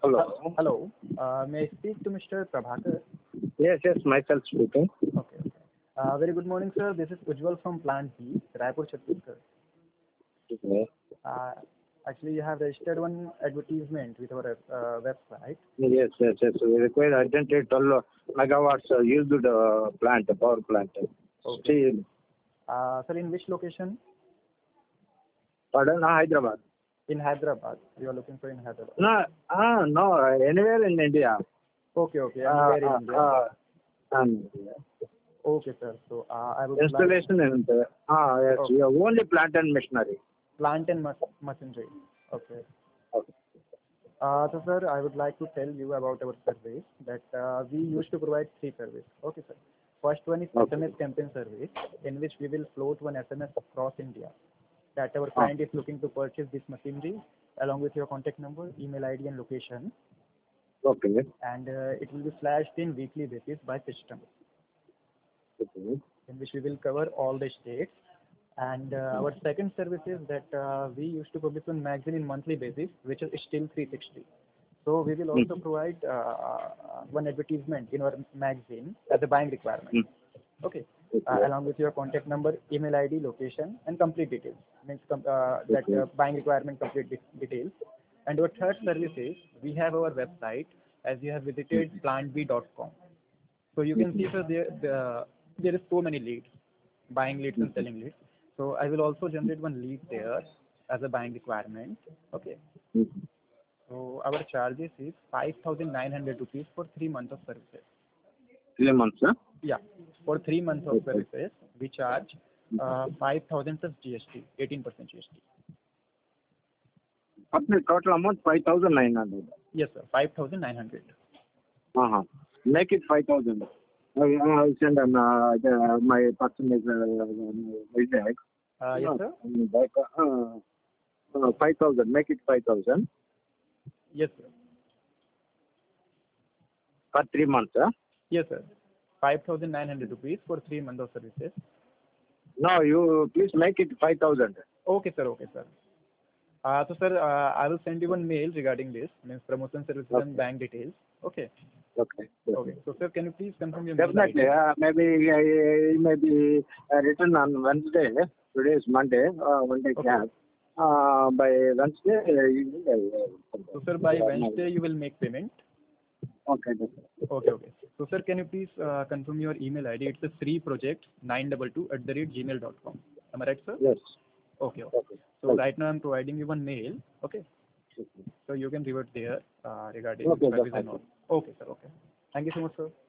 Hello. Hello. May I speak to Mr. Prabhakar? Yes, myself speaking. Okay. Very good morning, sir. This is Ujjwal from Plant B, Raipur, Chhattisgarh. Okay. Uh, Actually, you have registered one advertisement with our website. Yes. We require urgently 12 megawatts used plant, power plant. Okay. Still, Sir, in which location? pardon, Hyderabad. In Hyderabad. You are looking for in Hyderabad. No, anywhere in India. Okay. Anywhere in India. And Okay, sir. So I would like installation and yes, okay. we have only plant and machinery. Plant and machinery. Okay. Okay. So, sir, I would like to tell you about our service that we used to provide three services. Okay, sir. First one is Okay. SMS campaign service, in which we will float one SMS across India that our Ah, client is looking to purchase this machinery along with your contact number, email ID, and location, okay. and it will be flashed in weekly basis by system, Okay. in which we will cover all the states. And our second service is that we used to publish one magazine in monthly basis, which is still 360. So we will also provide one advertisement in our magazine as a buying requirement. Okay. Okay. Along with your contact number, email ID, location, and complete details. Means that buying requirement complete details. And our third service is we have our website as you have visited plantb.com. So you can see, sir, there is so many leads, buying leads and selling leads. So I will also generate one lead there as a buying requirement. Okay. So our charges is 5,900 rupees for 3 months of services. 3 months, huh? Yeah. For 3 months of Okay. services, we charge 5,000 plus GST, 18% GST. Apne total amount 5,900. Yes, sir. 5,900. Make it 5,000. I'll send my person is Vijay. Yes, sir. 5,000. Make it 5,000 Yes, sir. for 3 months, huh? Yes, sir. 5,900 rupees for 3 months of services. No, you please make it 5,000. Okay, sir. So, sir, I will send you one mail regarding this, means promotion services and bank details. Okay. Okay. So, sir, can you please confirm your mail Definitely. ID? Maybe it may be written on Wednesday. Today is Monday. One day Okay. gap. By Wednesday, you will. So, sir, by Wednesday you will make payment. Okay. Definitely. Okay. So, sir, can you please confirm your email ID? It's a freeproject922@gmail.com. Am I right, sir? Yes. Okay. Okay. So right now I'm providing you one mail. Okay. So you can revert there regarding Okay, service and definitely. all. Okay, sir. Okay. Thank you so much, sir.